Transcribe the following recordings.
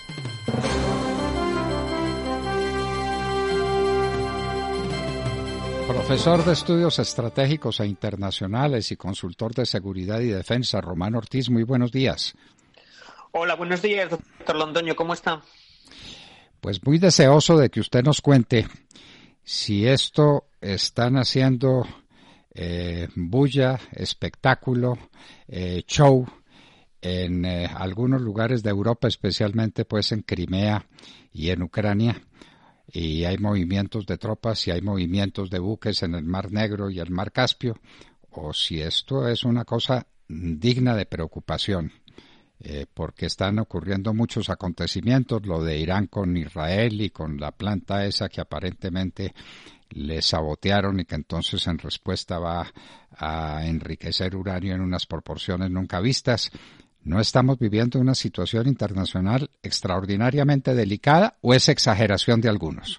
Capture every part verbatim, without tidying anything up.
Profesor de Estudios Estratégicos e Internacionales y consultor de Seguridad y Defensa, Román Ortiz, muy buenos días. Hola, buenos días, doctor Londoño, ¿cómo está? Pues muy deseoso de que usted nos cuente si esto están haciendo eh, bulla, espectáculo, eh, show en eh, algunos lugares de Europa, especialmente pues en Crimea y en Ucrania. Y hay movimientos de tropas y hay movimientos de buques en el Mar Negro y el Mar Caspio, o si esto es una cosa digna de preocupación, eh, porque están ocurriendo muchos acontecimientos, lo de Irán con Israel y con la planta esa que aparentemente le sabotearon y que entonces en respuesta va a enriquecer uranio en unas proporciones nunca vistas. ¿No estamos viviendo una situación internacional extraordinariamente delicada o es exageración de algunos?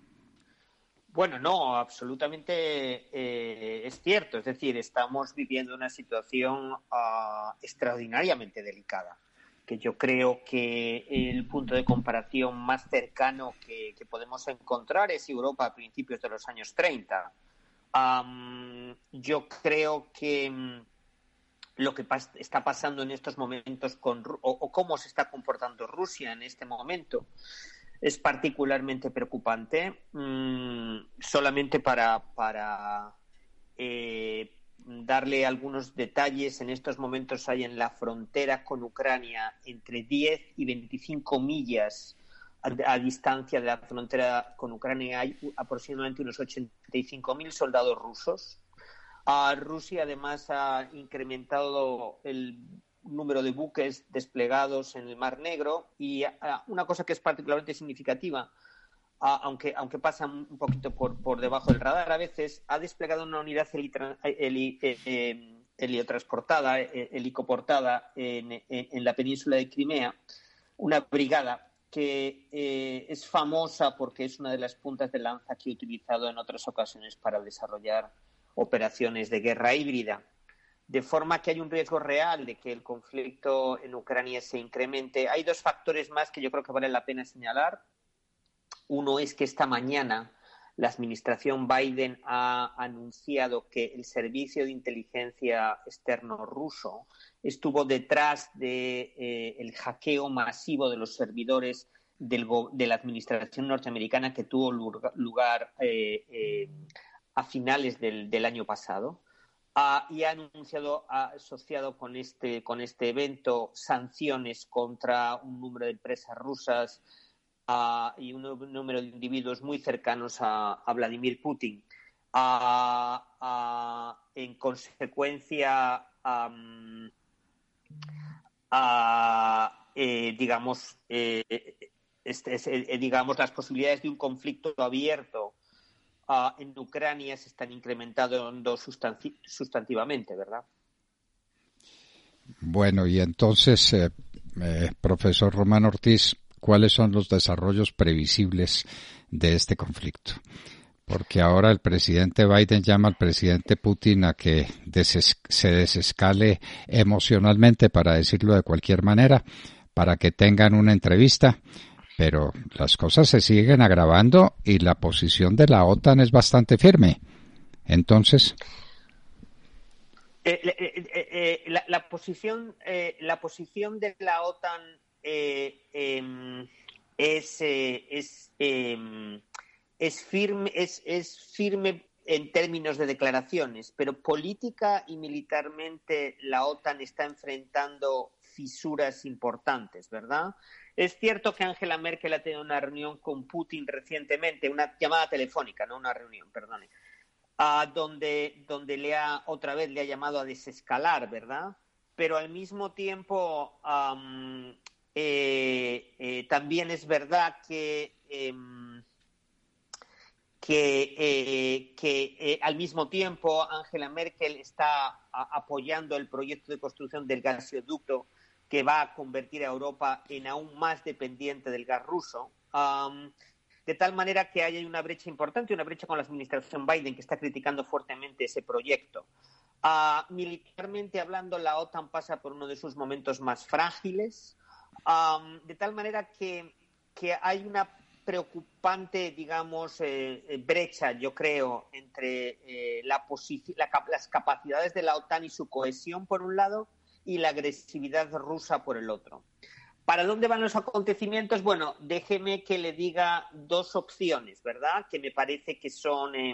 Bueno, no, absolutamente eh, es cierto. Es decir, estamos viviendo una situación uh, extraordinariamente delicada, que yo creo que el punto de comparación más cercano que, que podemos encontrar es Europa a principios de los años treinta. Um, yo creo que lo que pas- está pasando en estos momentos con o, o cómo se está comportando Rusia en este momento es particularmente preocupante. Mm, solamente para, para eh, darle algunos detalles, en estos momentos hay en la frontera con Ucrania entre diez y veinticinco millas a, a distancia de la frontera con Ucrania hay aproximadamente unos ochenta y cinco mil soldados rusos. Uh, Rusia además ha incrementado el número de buques desplegados en el Mar Negro y uh, una cosa que es particularmente significativa, uh, aunque, aunque pasa un poquito por, por debajo del radar a veces, ha desplegado una unidad helitra- heli, eh, eh, heliotransportada, eh, helicoportada en, en, en la península de Crimea, una brigada que eh, es famosa porque es una de las puntas de lanza que he utilizado en otras ocasiones para desarrollar operaciones de guerra híbrida, de forma que hay un riesgo real de que el conflicto en Ucrania se incremente. Hay dos factores más que yo creo que vale la pena señalar. Uno es que esta mañana la administración Biden ha anunciado que el servicio de inteligencia externo ruso estuvo detrás de eh, el hackeo masivo de los servidores del, de la administración norteamericana que tuvo lugar eh, eh, a finales del, del año pasado, uh, y ha anunciado, uh, asociado con este, con este evento, sanciones contra un número de empresas rusas uh, y un, un número de individuos muy cercanos a, a Vladimir Putin. Uh, uh, en consecuencia, um, uh, eh, digamos, eh, este, eh, digamos, las posibilidades de un conflicto abierto Uh, en Ucrania se están incrementando sustanti- sustantivamente, ¿verdad? Bueno, y entonces, eh, eh, profesor Román Ortiz, ¿cuáles son los desarrollos previsibles de este conflicto? Porque ahora el presidente Biden llama al presidente Putin a que deses- se desescale emocionalmente, para decirlo de cualquier manera, para que tengan una entrevista. Pero las cosas se siguen agravando y la posición de la OTAN es bastante firme. Entonces, eh, eh, eh, eh, la, la posición, eh, la posición de la OTAN eh, eh, es eh, es eh, es firme, es, es firme en términos de declaraciones, pero política y militarmente la OTAN está enfrentando fisuras importantes, ¿verdad? Es cierto que Angela Merkel ha tenido una reunión con Putin recientemente, una llamada telefónica, no una reunión, perdone, uh, donde, donde le ha, otra vez le ha llamado a desescalar, ¿verdad? Pero al mismo tiempo um, eh, eh, también es verdad que eh, que, eh, que eh, al mismo tiempo Angela Merkel está a, apoyando el proyecto de construcción del gasoducto que va a convertir a Europa en aún más dependiente del gas ruso, um, de tal manera que hay una brecha importante, una brecha con la administración Biden, que está criticando fuertemente ese proyecto. Uh, militarmente hablando, la OTAN pasa por uno de sus momentos más frágiles. Um, de tal manera que, que hay una preocupante, digamos, eh, brecha, yo creo, entre eh, la posici- la, las capacidades de la OTAN y su cohesión, por un lado, y la agresividad rusa, por el otro. ¿Para dónde van los acontecimientos? Bueno, déjeme que le diga dos opciones, ¿verdad?, que me parece que son eh,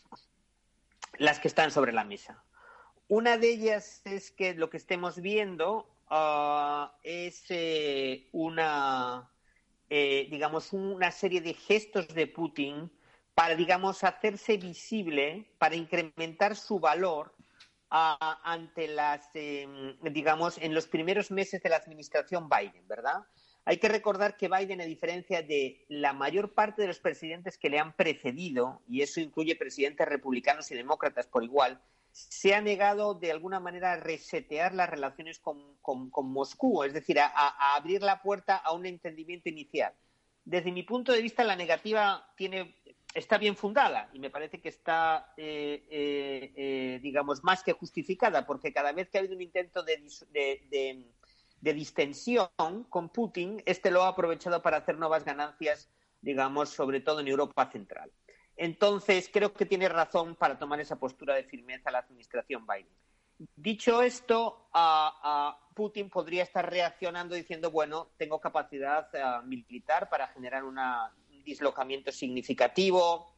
las que están sobre la mesa. Una de ellas es que lo que estemos viendo uh, es eh, una... Eh, digamos, una serie de gestos de Putin para, digamos, hacerse visible, para incrementar su valor uh, ante las, eh, digamos, en los primeros meses de la administración Biden, ¿verdad? Hay que recordar que Biden, a diferencia de la mayor parte de los presidentes que le han precedido, y eso incluye presidentes republicanos y demócratas por igual, se ha negado de alguna manera a resetear las relaciones con, con, con Moscú, es decir, a, a abrir la puerta a un entendimiento inicial. Desde mi punto de vista, la negativa tiene, está bien fundada y me parece que está, eh, eh, eh, digamos, más que justificada, porque cada vez que ha habido un intento de, de, de, de distensión con Putin, este lo ha aprovechado para hacer nuevas ganancias, digamos, sobre todo en Europa Central. Entonces, creo que tiene razón para tomar esa postura de firmeza la administración Biden. Dicho esto, uh, uh, Putin podría estar reaccionando diciendo, bueno, tengo capacidad uh, militar para generar una, un dislocamiento significativo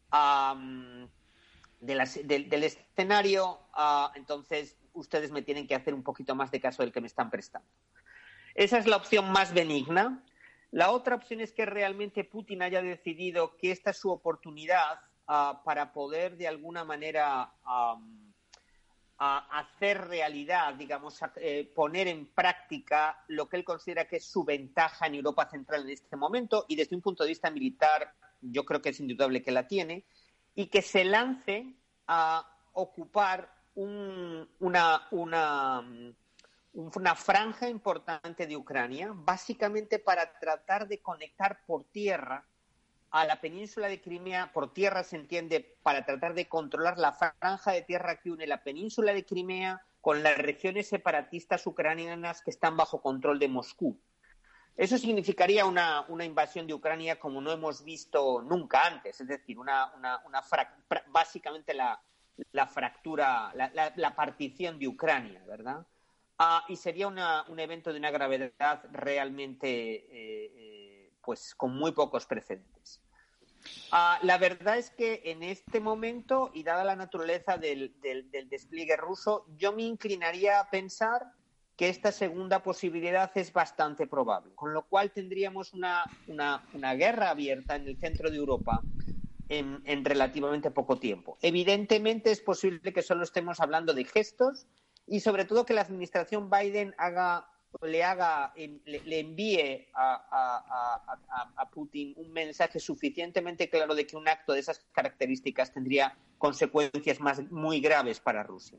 um, de la, de, del escenario, uh, entonces ustedes me tienen que hacer un poquito más de caso del que me están prestando. Esa es la opción más benigna. La otra opción es que realmente Putin haya decidido que esta es su oportunidad uh, para poder de alguna manera um, a hacer realidad, digamos, a, eh, poner en práctica lo que él considera que es su ventaja en Europa Central en este momento, y desde un punto de vista militar yo creo que es indudable que la tiene, y que se lance a ocupar un, una... una una franja importante de Ucrania, básicamente para tratar de conectar por tierra a la península de Crimea. Por tierra se entiende para tratar de controlar la franja de tierra que une la península de Crimea con las regiones separatistas ucranianas que están bajo control de Moscú. Eso significaría una, una invasión de Ucrania como no hemos visto nunca antes, es decir, una, una, una fra- básicamente la, la fractura, la, la, la partición de Ucrania, ¿verdad? Uh, y sería una, un evento de una gravedad realmente eh, eh, pues con muy pocos precedentes. Uh, la verdad es que en este momento, y dada la naturaleza del, del, del despliegue ruso, yo me inclinaría a pensar que esta segunda posibilidad es bastante probable, con lo cual tendríamos una, una, una guerra abierta en el centro de Europa en, en relativamente poco tiempo. Evidentemente es posible que solo estemos hablando de gestos, y sobre todo que la administración Biden haga, le haga, le, le envíe a, a, a, a Putin un mensaje suficientemente claro de que un acto de esas características tendría consecuencias más, muy graves para Rusia.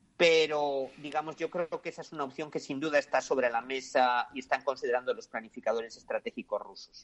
Pero, digamos, yo creo que esa es una opción que sin duda está sobre la mesa y están considerando los planificadores estratégicos rusos.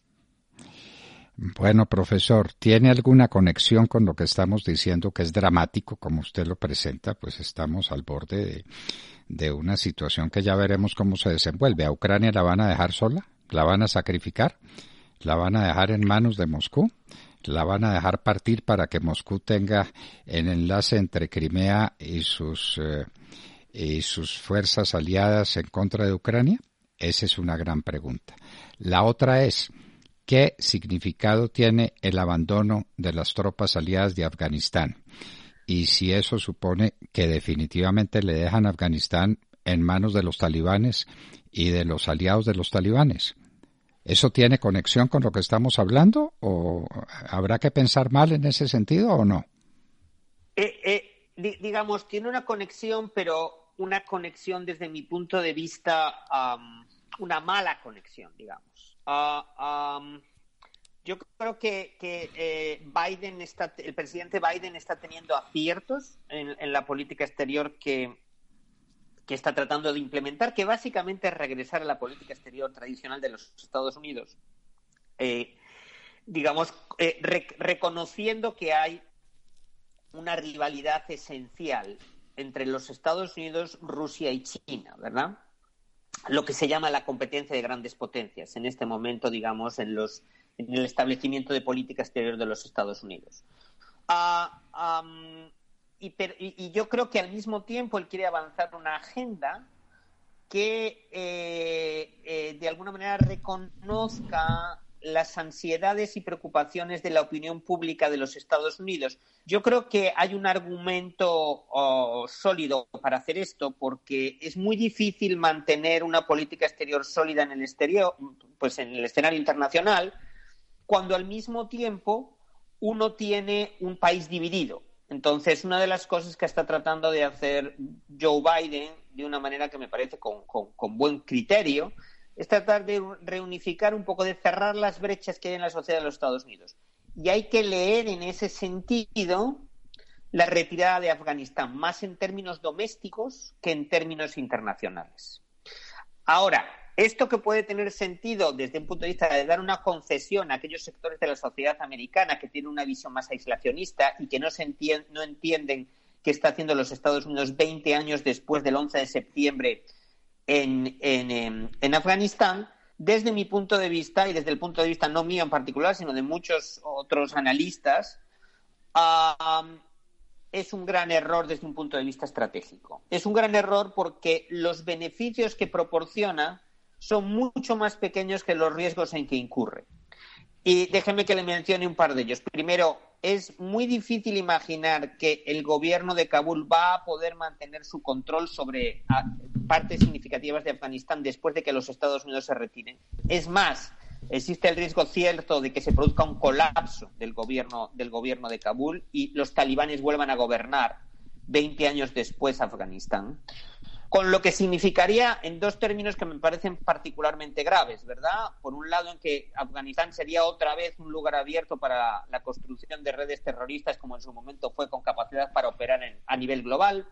Bueno, profesor, ¿tiene alguna conexión con lo que estamos diciendo, que es dramático, como usted lo presenta? Pues estamos al borde de, de una situación que ya veremos cómo se desenvuelve. ¿A Ucrania la van a dejar sola? ¿La van a sacrificar? ¿La van a dejar en manos de Moscú? ¿La van a dejar partir para que Moscú tenga el enlace entre Crimea y sus, eh, y sus fuerzas aliadas en contra de Ucrania? Esa es una gran pregunta. La otra es, ¿qué significado tiene el abandono de las tropas aliadas de Afganistán? Y si eso supone que definitivamente le dejan Afganistán en manos de los talibanes y de los aliados de los talibanes. ¿Eso tiene conexión con lo que estamos hablando? ¿O habrá que pensar mal en ese sentido o no? Eh, eh, di- digamos, tiene una conexión, pero una conexión desde mi punto de vista, um, una mala conexión, digamos. Uh, um, yo creo que, que eh, Biden está, el presidente Biden está teniendo aciertos en, en la política exterior que, que está tratando de implementar, que básicamente es regresar a la política exterior tradicional de los Estados Unidos, eh, digamos, eh, rec- reconociendo que hay una rivalidad esencial entre los Estados Unidos, Rusia y China, ¿verdad? lo que se llama la competencia de grandes potencias, en este momento, digamos, en, los, en el establecimiento de política exterior de los Estados Unidos. Uh, um, y, per, y, y yo creo que al mismo tiempo él quiere avanzar una agenda que eh, eh, de alguna manera reconozca las ansiedades y preocupaciones de la opinión pública de los Estados Unidos. Yo creo que hay un argumento oh, sólido para hacer esto, porque es muy difícil mantener una política exterior sólida en el exterior, pues en el escenario internacional, cuando al mismo tiempo uno tiene un país dividido. Entonces, una de las cosas que está tratando de hacer Joe Biden, de una manera que me parece con, con, con buen criterio, es tratar de reunificar un poco, de cerrar las brechas que hay en la sociedad de los Estados Unidos. Y hay que leer en ese sentido la retirada de Afganistán, más en términos domésticos que en términos internacionales. Ahora, esto que puede tener sentido desde un punto de vista de dar una concesión a aquellos sectores de la sociedad americana que tienen una visión más aislacionista y que no, se entien- no entienden qué está haciendo los Estados Unidos veinte años después del once de septiembre en, en, en, en Afganistán, desde mi punto de vista, y desde el punto de vista no mío en particular, sino de muchos otros analistas, uh, es un gran error desde un punto de vista estratégico. Es un gran error porque los beneficios que proporciona son mucho más pequeños que los riesgos en que incurre. Y déjeme que le mencione un par de ellos. Primero, es muy difícil imaginar que el gobierno de Kabul va a poder mantener su control sobre partes significativas de Afganistán después de que los Estados Unidos se retiren. Es más, existe el riesgo cierto de que se produzca un colapso del gobierno, del gobierno de Kabul y los talibanes vuelvan a gobernar veinte años después Afganistán. Con lo que significaría, en dos términos que me parecen particularmente graves, ¿verdad? Por un lado, en que Afganistán sería otra vez un lugar abierto para la construcción de redes terroristas, como en su momento fue, con capacidad para operar en, a nivel global.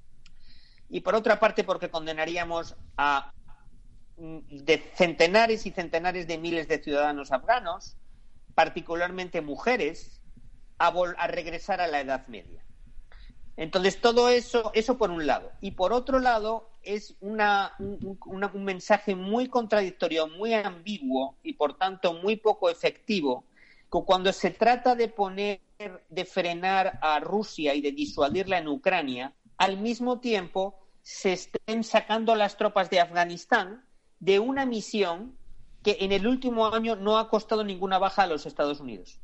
Y por otra parte, porque condenaríamos a de centenares y centenares de miles de ciudadanos afganos, particularmente mujeres, a, vol- a regresar a la Edad Media. Entonces, todo eso, eso por un lado. Y por otro lado, es una, un, una, un mensaje muy contradictorio, muy ambiguo y, por tanto, muy poco efectivo, que cuando se trata de poner, de frenar a Rusia y de disuadirla en Ucrania, al mismo tiempo se estén sacando las tropas de Afganistán de una misión que en el último año no ha costado ninguna baja a los Estados Unidos.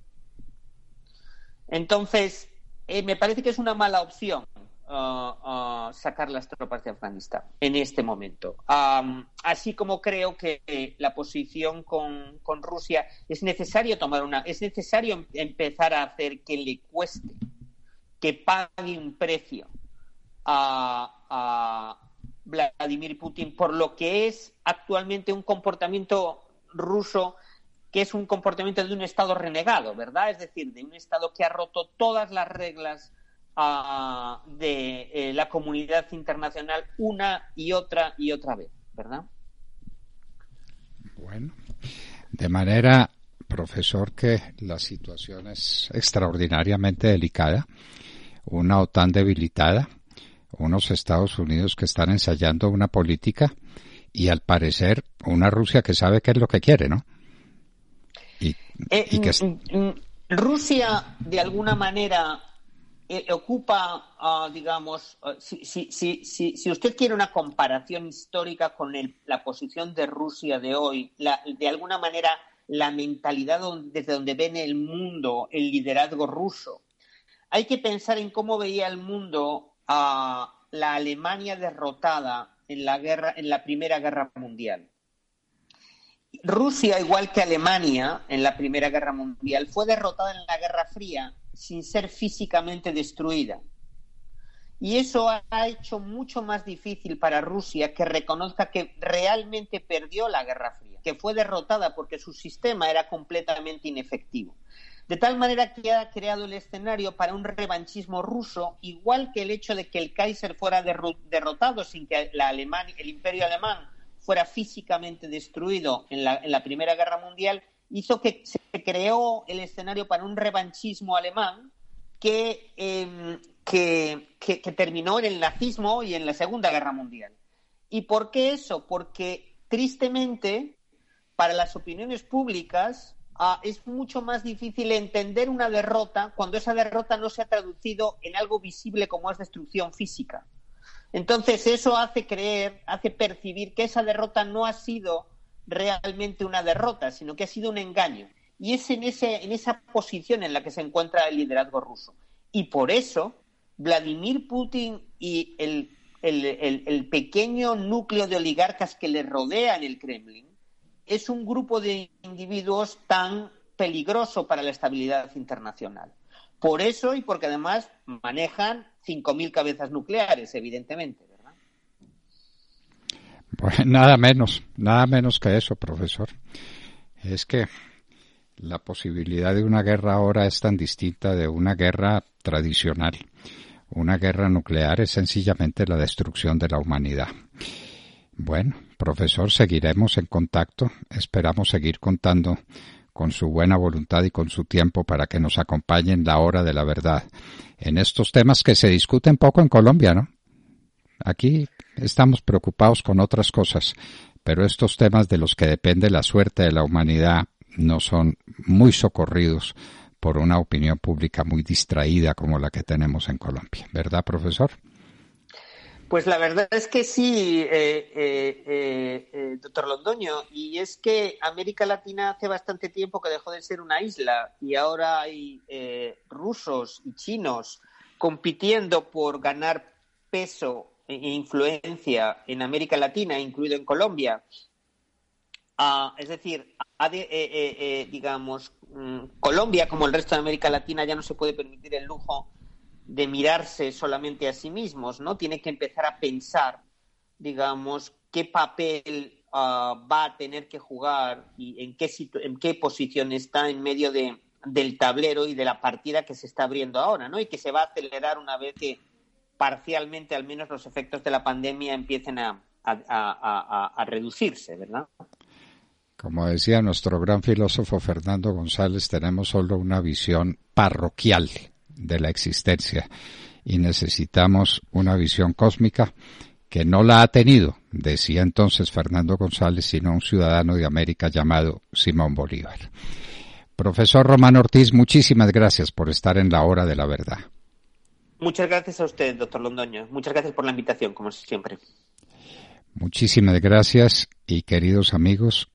Entonces, Eh, me parece que es una mala opción uh, uh, sacar las tropas de Afganistán en este momento. Um, así como creo que eh, la posición con, con Rusia es necesario tomar una, es necesario em- empezar a hacer que le cueste, que pague un precio a, a Vladimir Putin por lo que es actualmente un comportamiento ruso, que es un comportamiento de un Estado renegado, ¿verdad? Es decir, de un Estado que ha roto todas las reglas uh, de eh, la comunidad internacional una y otra y otra vez, ¿verdad? Bueno, de manera, profesor, que la situación es extraordinariamente delicada, una OTAN debilitada, unos Estados Unidos que están ensayando una política y, al parecer, una Rusia que sabe qué es lo que quiere, ¿no? Y, eh, y que es... Rusia, de alguna manera, eh, ocupa, uh, digamos, uh, si, si, si, si, si usted quiere una comparación histórica con el, la posición de Rusia de hoy, la, de alguna manera la mentalidad donde, desde donde ven el mundo, el liderazgo ruso, hay que pensar en cómo veía el mundo a uh, la Alemania derrotada en la guerra, en la Primera Guerra Mundial. Rusia, igual que Alemania en la Primera Guerra Mundial, fue derrotada en la Guerra Fría sin ser físicamente destruida. Y eso ha hecho mucho más difícil para Rusia que reconozca que realmente perdió la Guerra Fría, que fue derrotada porque su sistema era completamente inefectivo. De tal manera que ha creado el escenario para un revanchismo ruso, igual que el hecho de que el Kaiser fuera derrotado sin que la Alemania, el Imperio Alemán fuera físicamente destruido en la, en la Primera Guerra Mundial, hizo que se creó el escenario para un revanchismo alemán que, eh, que, que, que terminó en el nazismo y en la Segunda Guerra Mundial. ¿Y por qué eso? Porque, tristemente, para las opiniones públicas uh, es mucho más difícil entender una derrota cuando esa derrota no se ha traducido en algo visible como es destrucción física. Entonces, eso hace creer, hace percibir que esa derrota no ha sido realmente una derrota, sino que ha sido un engaño. Y es en, ese, en esa posición en la que se encuentra el liderazgo ruso. Y por eso, Vladimir Putin y el El, el, el pequeño núcleo de oligarcas que le rodea en el Kremlin es un grupo de individuos tan peligroso para la estabilidad internacional. Por eso y porque además manejan cinco mil cabezas nucleares, evidentemente, ¿verdad? Pues nada menos, nada menos que eso, profesor. Es que la posibilidad de una guerra ahora es tan distinta de una guerra tradicional. Una guerra nuclear es sencillamente la destrucción de la humanidad. Bueno, profesor, seguiremos en contacto. Esperamos seguir contando con su buena voluntad y con su tiempo para que nos acompañe en la hora de la verdad en estos temas que se discuten poco en Colombia, ¿no? Aquí estamos preocupados con otras cosas, pero estos temas de los que depende la suerte de la humanidad no son muy socorridos por una opinión pública muy distraída como la que tenemos en Colombia. ¿Verdad, profesor? Pues la verdad es que sí, eh, eh, eh, eh, doctor Londoño, y es que América Latina hace bastante tiempo que dejó de ser una isla y ahora hay eh, rusos y chinos compitiendo por ganar peso e influencia en América Latina, incluido en Colombia. Uh, es decir, ha de, eh, eh, eh, digamos, mmm, Colombia, como el resto de América Latina, ya no se puede permitir el lujo de mirarse solamente a sí mismos, ¿no? Tiene que empezar a pensar, digamos, qué papel uh, va a tener que jugar y en qué, situ- en qué posición está en medio de, del tablero y de la partida que se está abriendo ahora, ¿no? Y que se va a acelerar una vez que parcialmente, al menos, los efectos de la pandemia empiecen a, a, a, a, a reducirse, ¿verdad? Como decía nuestro gran filósofo Fernando González, tenemos solo una visión parroquial de la existencia y necesitamos una visión cósmica que no la ha tenido, decía entonces Fernando González, sino un ciudadano de América llamado Simón Bolívar. Profesor Román Ortiz, muchísimas gracias por estar en la hora de la verdad. Muchas gracias a usted, doctor Londoño. Muchas gracias por la invitación, como siempre. Muchísimas gracias y queridos amigos,